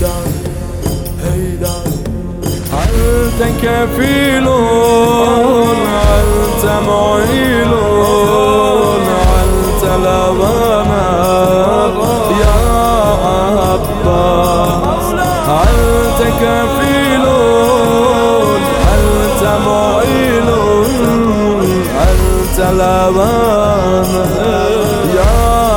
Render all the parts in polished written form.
أنت كفيل أنت معين أنت لبنا يا عباس أنت كفيل أنت معين أنت لبنا يا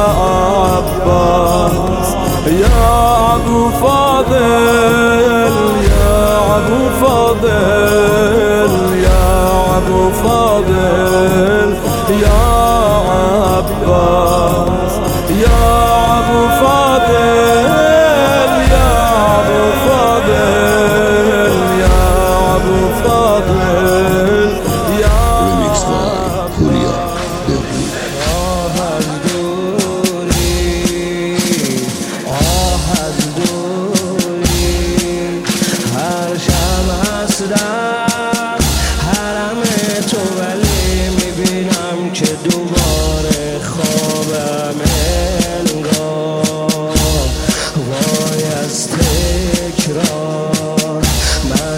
عباس يا أبو فاضل يا أبو فاضل يا أبو فاضل يا عباس يا أبو فاضل يا أبو فاضل يا أبو فاضل يا Remix by Huria Devri. حرم تو ولی میبینم که دوباره خوابم انگار وای از تکرار من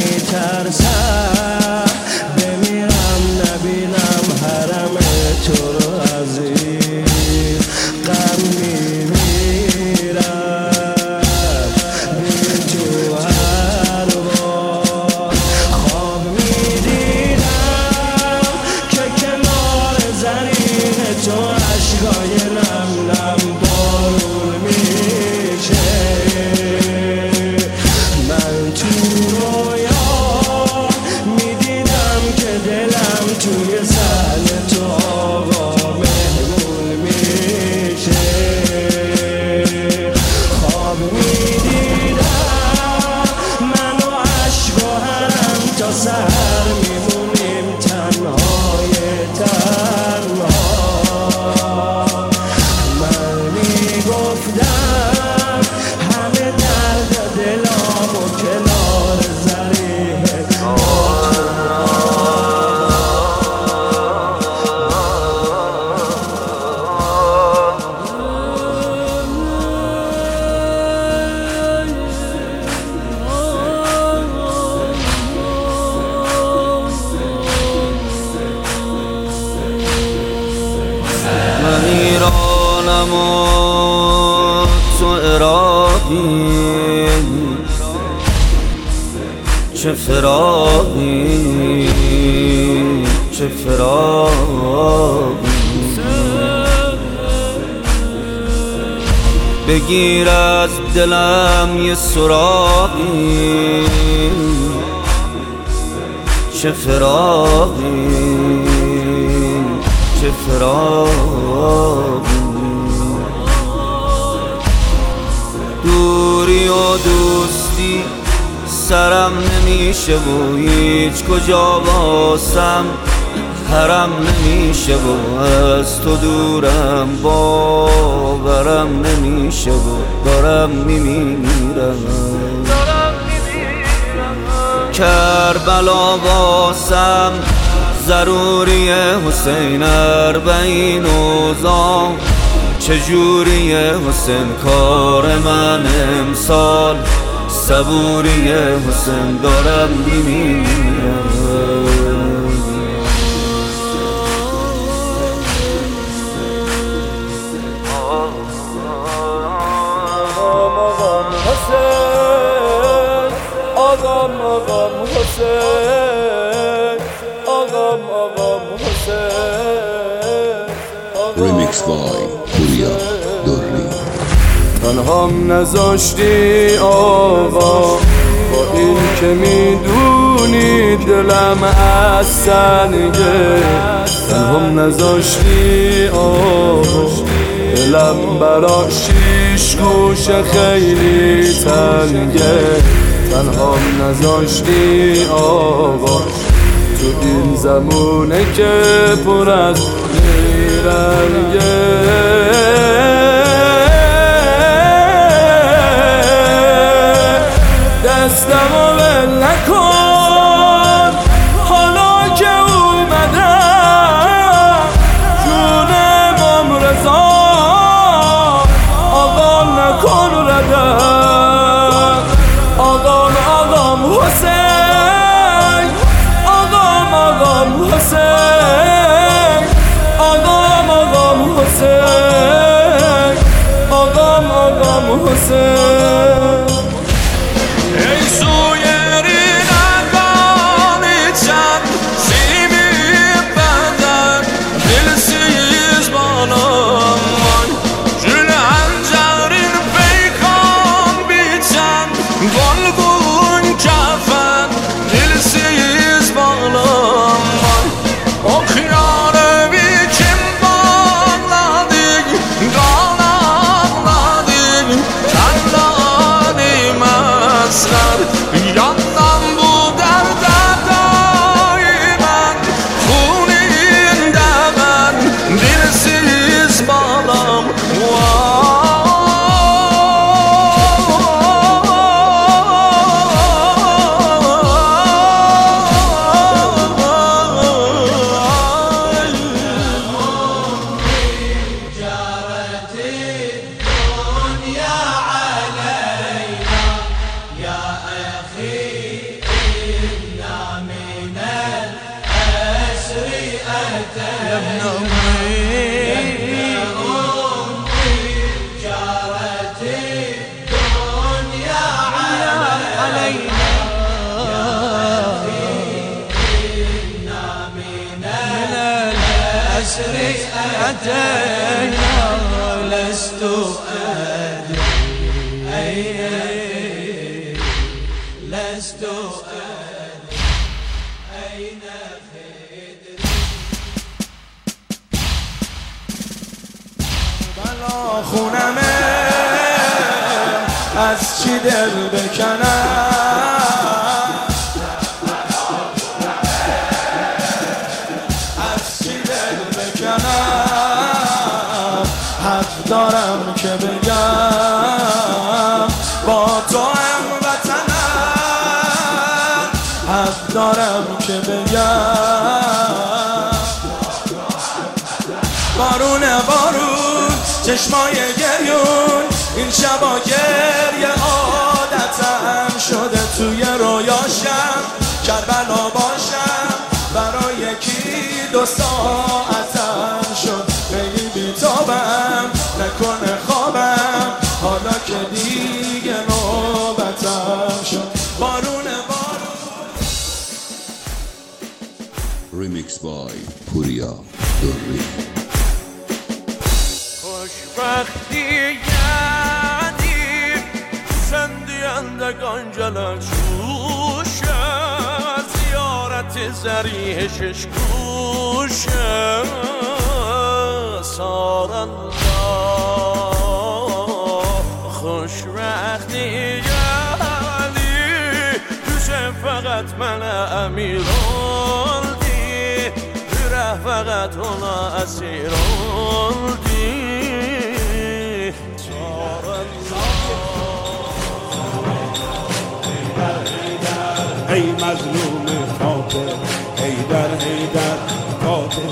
میترسم بمیرم نبینم حرم تو رو عزیز غم میمیرم بی تو هر بار خواب میدیدم که کنار زمین تو عشقای نم نم بارون میشه من تو رویا میدیدم که دلم توی سن تو آقا مهمون میشه خواب میدیدم من و عشق و حرم تا سر میمونیم تنهای تنها من میگفتم همه درد دلام و کنار زریح من ایرانم و تو عراقی چه فراقی چه فراقی بگیر از دلم یه سراغی چه فراقی چه فراقی دوری و دوستی سرم نمیشه و هیچ کجا واسم حرم نمیشه و از تو دورم باورم نمیشه و دارم میمیرم کربلا واسم ضروری حسین اربعین اوضاع چجوری حسین کار من امسال صبوری حسین دارم میمیرم آقام حسین آقام حسین Remix by Huria Devri. تنهام نذاشتی آقا با این که میدونی دلم از سنگه تنهام نذاشتی آقا دلم برا شیش گوش خیلی تنگه تنهام نذاشتی آقا تو این زمونه که پر از نیرنگه دستمو ول نکن حالا که اومدم جون امام رضا آقا نکن ردم امام حسین ای سویری نگانی چند سیمی بدن دلسیز بالام جل انجرین پیکان بیچند بالگون کفن دلسیز بالام o kıyarı bir kim bağladık kanatladık kendilerim esler yandan bu derde daimen huninde ben dilsiz bağlam أتينا لست أدري لست أدري أين خدري بلا خونمه از چی دل بکنم حق دارم که بگم با تو هم وطنم حق دارم که بگم بارونه بارون چشمای گریون این شبا گریه عادتم شده توی رویاشم کربلا باشم برای یکی 2 ساعتم شد خیلی بیتابم نکنه خوابم حالا که دیگه نوبتم شد بارونه بارون Remix by Puriya Durri خوشبختی یادیم سندیندگان جلال جوشه زیارت زریحشش گوشه سارالله خوشبختی یادی توشه فقط من امیر oldi فقط ona اسیر oldi ای مظلوم خاطر حیدر حیدر خاطر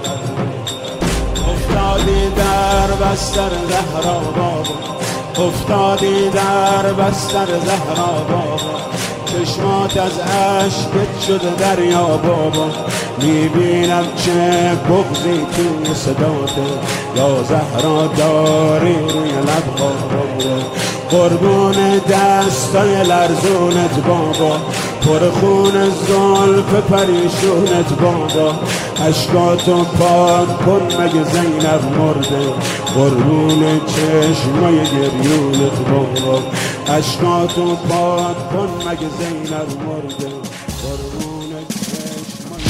افتادی در بستر زهرا بابا افتادی در بستر زهرا بابا چشمات از عشقت شده دریا بابا میبینم چه بغضی توی صداته یا زهرا داری روی لبها بابا قربون دستای لرزونت بابا پر خون زلف پریشونت بابا اشکاتو پاک کن مگه زینب مرده قربون چشمای گریونت بابا اشکاتو پاک کن مگه زینب مرده قربون چشمای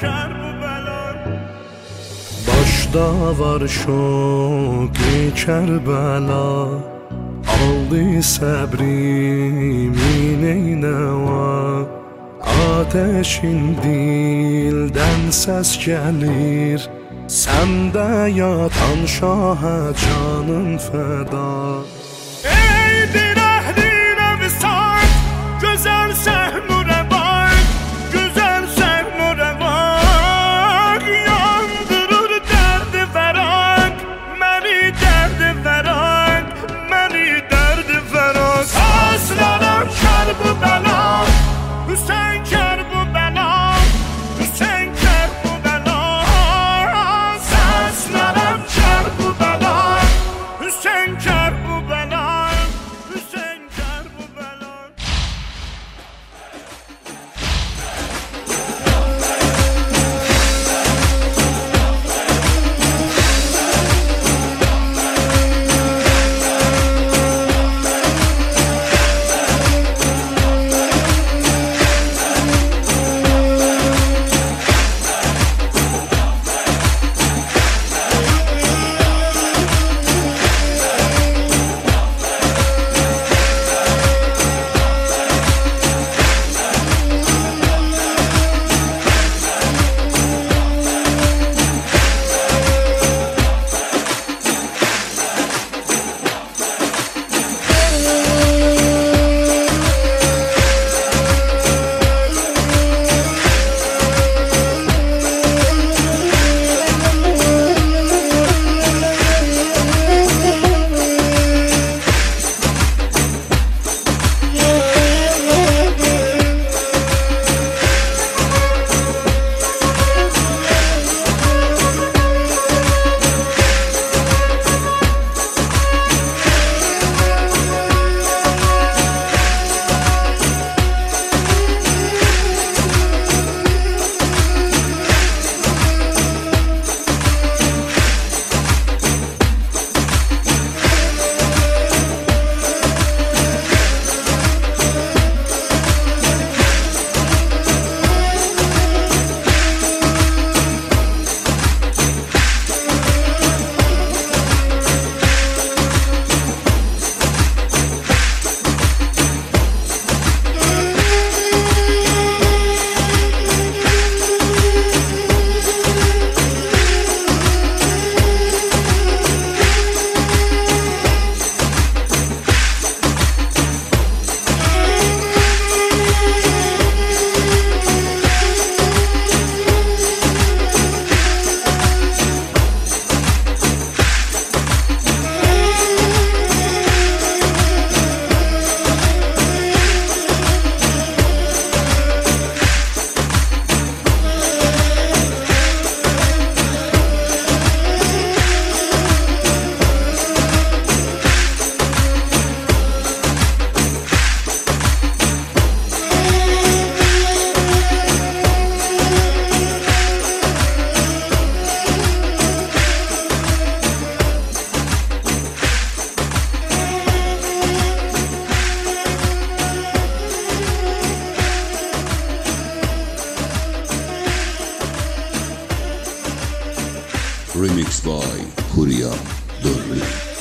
کرب و بلا Baş davar şoki Kerbela aldı səbrimin eynəva Ateşin dildən səs gəlir Səndə yatan şahə canın fəda Eydir əhlinə visat Gözəl səhnurə bak Gözəl səhnurə bak Yandırır dərdi fəraq Məni dərdi fəraq Məni dərdi fəraq Səslənəm kərb-ü bəla Hüseyn kərb-ü bəla Hüseyn kərb-ü bəla Səslənəm kərb-ü bəla Hüseyn kərb-ü bəla Hüseyn kərb-ü bəla Remix by Puriya Durri.